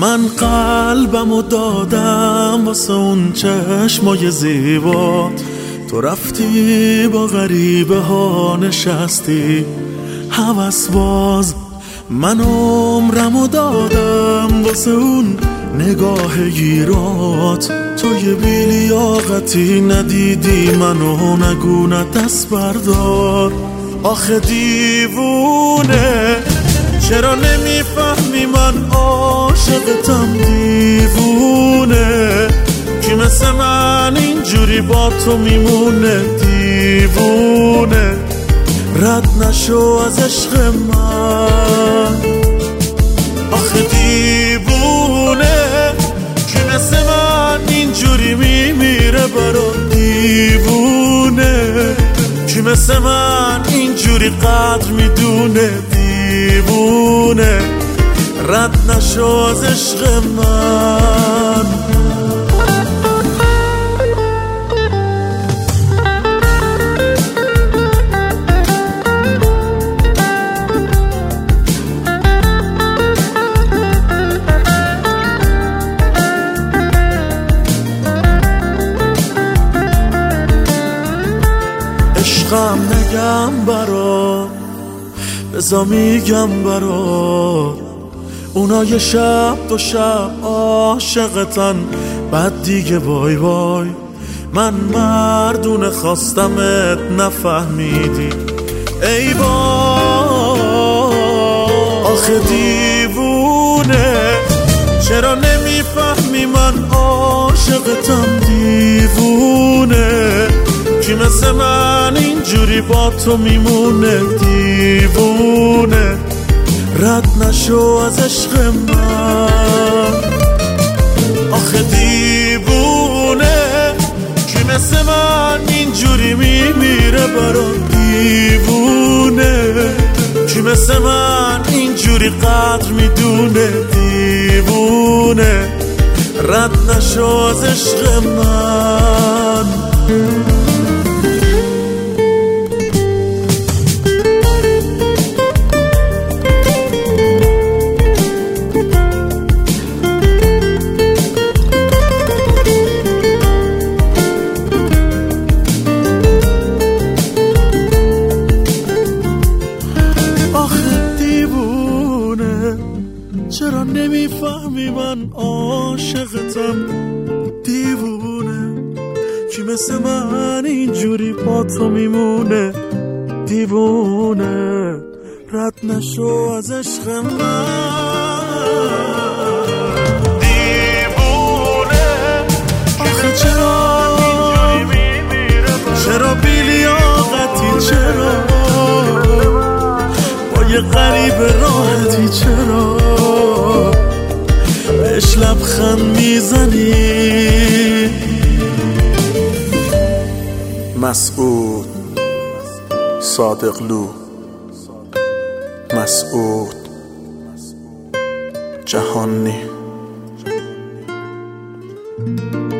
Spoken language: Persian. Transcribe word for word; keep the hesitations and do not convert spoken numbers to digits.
من قلبمو دادم واسه اون چشمای زیبات، تو رفتی با غریبه ها نشستی هوس باز. من عمرمو دادم واسه اون نگاه گیرات، تو یه بیلیاقتی ندیدی منو نگو نه دست بردار. آخه دیوونه چرا نمیفهمی من عاشقتم دیوونه، کی مثل من اینجوری با تو میمونه دیوونه، رد نشو از عشق من. آخه دیوونه کی مثل من اینجوری میمیره برا دیوونه، کی مثل من اینجوری قدر میدونه دیوونه، رد نشو از عشق من. عشقم نگم برات، بزا میگم برات، اونا یه شب دو شب عاشقتن بعد دیگه وای وای. من مردونه خواستمت نفهمیدی ای وای. آخه دیوونه چرا نمیفهمی من عاشقتم دیوونه، کی مثل من اینجوری با تو میمونه دیوونه، رد نشو از عشق من. آخه دیوونه کی مثل من اینجوری میمیره برا دیوونه، کی مثل من اینجوری قدر میدونه دیوونه، رد نشو از عشق من. چرا نمیفهمی من عاشقتم دیوونه، کی مثل من اینجوری با تو میمونه دیوونه، رد نشو از عشق من. دیوونه آخه چرا چرا بیلیاقتی، چرا با یه غریب راحتی، چرا بهش لبخند میزنی. مسعود صادقلو، مسعود جهانی.